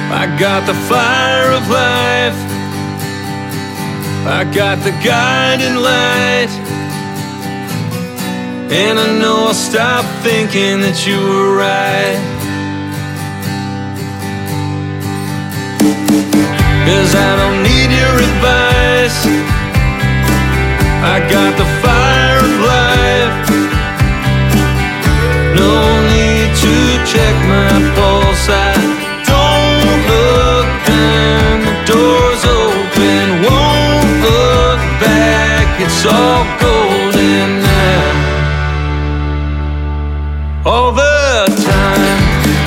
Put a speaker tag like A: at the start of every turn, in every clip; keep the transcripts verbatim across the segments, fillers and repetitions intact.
A: I got the fire of life, I got the guiding light, and I know I'll stop thinking that you were right. 'Cause I don't need your advice, I got the fire of life. No need to check my pulse, I don't look and the door's open. Won't look back, it's all golden now. All the time.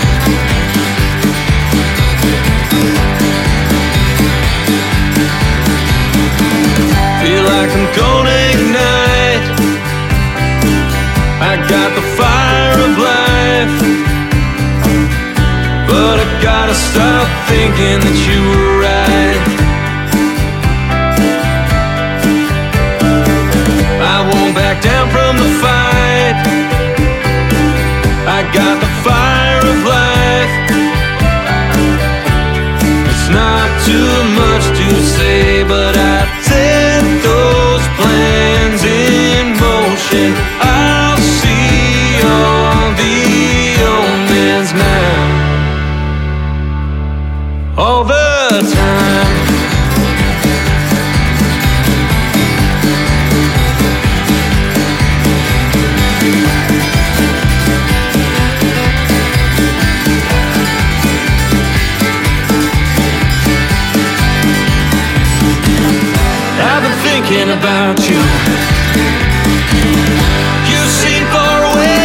A: Feel like I'm gonna ignite, I got the fire of life, but I gotta stop thinking that you were right. I won't back down from the fight, I got the fire of life. It's not too much to say, but I set those plans in motion. I'll see all the omens now, all the time. I've been thinking about you, you seem far away,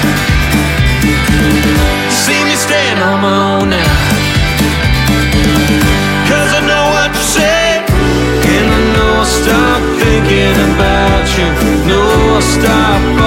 A: you see me stand on my own now. 'Cause I know what you say, and I know I'll stop thinking about you. No, I'll stop